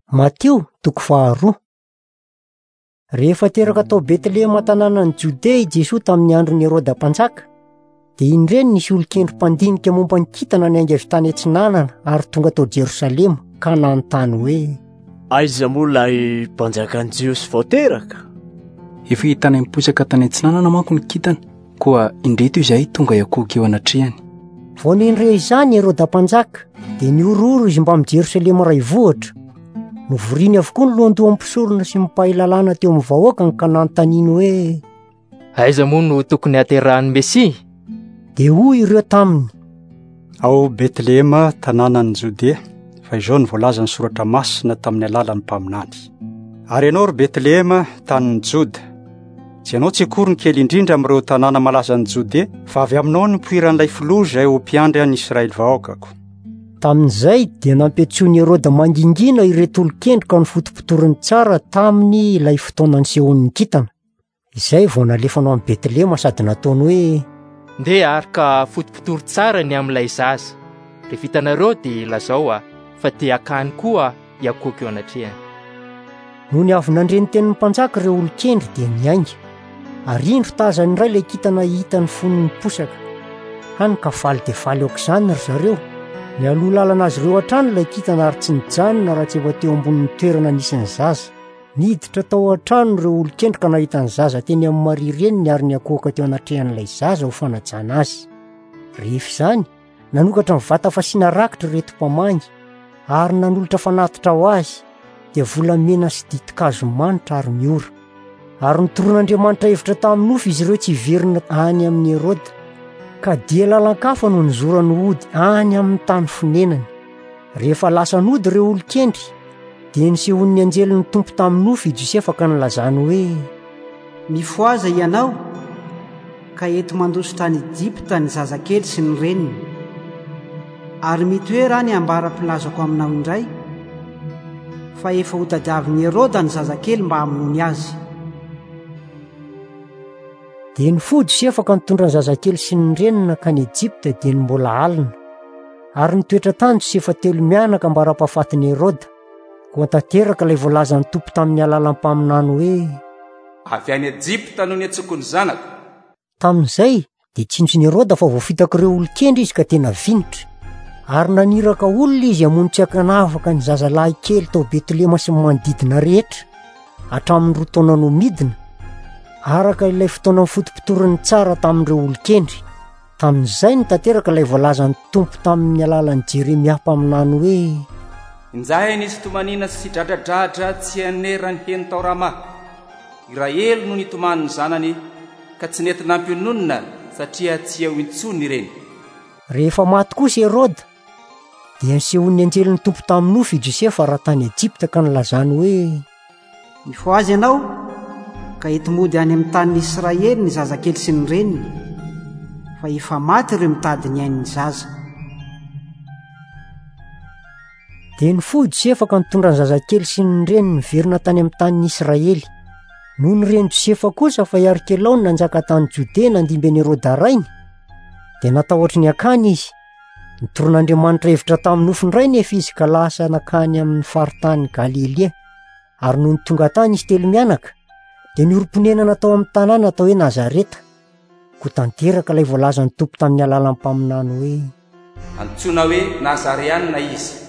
Mateo 2. Rehefa teraka tao Betlehema tanànan'i Jodea Jesosy tamin'ny andron'ny Herôda mpanjaka, dia indreny nisy olon-kendry mpandinika momba ny kintana ny aingam-tany antsinanana ary tonga tao Jerosalema ka nanontany hoe: aiza moa ilay mpanjakan'i Jiosy vao teraka? Efa hitana miposaka tany antsinanana manko ny kintana, koa indreto izay tonga iakoky eo anatrehany. Vao nendre izany Herôda mpanjaka dia niororo izy mba amin'ny Jerosalema ray vohatra. Novoriany avokoa ny lohandoha mpisorona sy mipahay lalàna teo amin'ny vahoaka ka nanontaniany hoe: aiza moa no tokony haterahan'ny Mesia? Dia hoy ireo taminy: ao Betlehema tanànan'i Jodea, fa izao ny voalaza ny soratra masina tamin'ny alalan'ny mpaminany. Ary ianao ry Betlehema tanin'ny Joda, tsy ianao tsy akory ny kely indrindra amin'ireo tanàna malaza ny Jodea, fa avy aminao ny poiran'ilay filoza eo mpiandry an'i Israely vahoakako. Tamin'izay dia nampiantsoany Herôda mangingina ireto olon-kendry ka nifotopotoriny tsara taminy ilay fotoana nisehon'ny kintana. Izay vao nalefanao amin'ny Betlehema sady nataony hoe: ndeha arika fotopotory tsara ny amin'ilay zaza. Rehefa hitanareo dia lazao fa te hakany koa iakoky eo anatrehany. Noho ny avy nandre ny tenin'ny mpanjaka ireo olon-kendry dia niainga. Ary indro tazany iray ilay kintana hitany fonony posaka. Hany ka faly dia faly aok'izany ry zareo. Nialoha lalana azy ireo hatrany ilay kintana ary tsy nijanona raha tsy efa teo ambonin'ny toerana nisy ny zaza. Niditra tao an-trano ireo olon-kendry ka nahita ny zaza teny amin'ny marireniny ary niakoaka teo anatrehan'ilay zaza ho fanajana azy. Rehefa izany nanokatra ny vata fasiana rakitra reto mpamangy ary nanolotra fanatitra ho azy dia volamena sy ditin-kazo manitra ary miora. Ary nitoron'Andriamanitra hevitra tamin'ny nofo izy ireo tsy hiverina any amin'ny Herôda, ka dia lalan-kafa no nizorany hody any amin'ny tany fonenany. Rehefa lasa nody ireo olon-kendry dia nisehon'ny anjelin'ny tompo tamin'ny nofo i Josefa ka nilazany hoe: mifoaza ianao ka eto mandosy tany Ejipta ny zazakely sy ny reniny, ary mitoera ny ambara-pilazako aminao indray, fa efa ho tadiavin'ny Herôda ny zazakely mba hamonoany azy. Dia nifoha Josefa ka nitondra ny zazakely sy ny renina ka ny Ejipta dia ny mbola alina. Ary nitoetra tany Josefa 3 mianaka mba rahampahafatin'ny Herôda, koa tanteraka ilay voalazan'ny tompo tamin'ny alalan'ny mpaminany hoe: avy any Ejipta no niantsoko ny zanako. Tamin'izay dia tsinjony Herôda fa voafitaka ireo olon-kendry izy ka tena vinitra. Ary naniraka olona izy hamono tsy hakanavaka ny zazalahy kely tao Betlehema sy manodidina rehetra hatramin'ny 2 taona no midina, araka ilay fotoana fotopotoriny tsara tamin'ireo olon-kendry. Tamin'izay nitanteraka ilay voalazan'ny tompo tamin'ny alalan'ny Jeremia mpaminany hoe: injahay nisy tomanina sy dradradratra tsy hanerany heny tao Rama. Israely no nitomany ny zanany ka tsy nety nampiononina satria tsy eo intsony ireny. Rehefa maty kosa Herôda dia nisehon'ny anjelin'ny tompo tamin'ny nofo i Josefa raha tany Ejipta ka nilazany hoe: mifoazy ianao ka eto mody any amin'ny tanin'ny Israely ny zazakely sy ny reniny, fa efa maty ireo mitady ny ain'ny zaza. Dia nifoha Josefa ka nitondra ny zazakely sy ny reniny miverina tany amin'ny tanin'ny Israely. Noho ny reny Josefa kosa fa Arkelao no nanjaka tany Jodea nandimben'i Herôda rainy, dia natahotra ny akany izy. Nitoron'Andriamanitra hevitra tamin'ny nofony ray nefa izy ka lasa nakany amin'ny faritany Galilea. Ary noho ny tonga tany izy 3 mianaka dia nioromponena natao amin'ny tanàna atao hoe Nazareta. Koa tanteraka ilay voalazan'ny tompo tamin'ny alalan'ny mpaminany hoe: antsoina hoe Nazareanina izy.